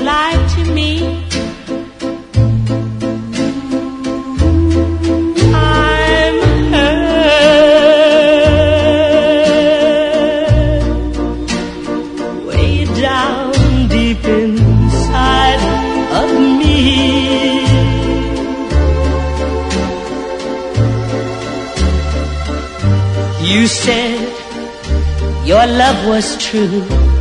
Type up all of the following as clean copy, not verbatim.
lied to me. I'm hurt way down deep inside of me. You said your love was true,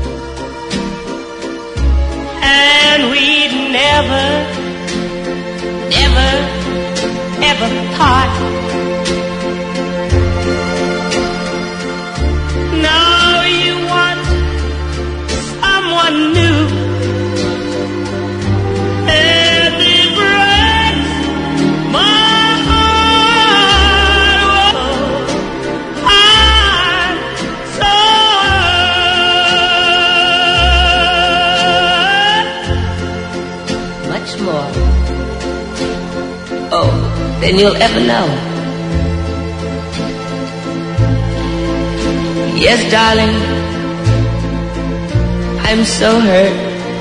and we'd never, never, ever part. Now you want someone new, and it breaks my heart. Oh, I'm so hurt. Much more, oh, than you'll ever know. Yes, darling, I'm so hurt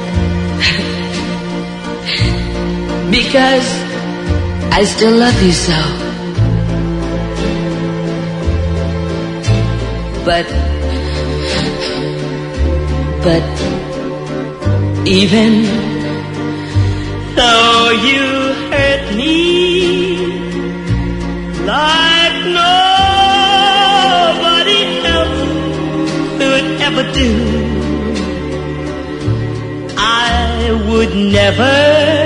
because I still love you so. But even though you hurt me like nobody else could ever do, I would never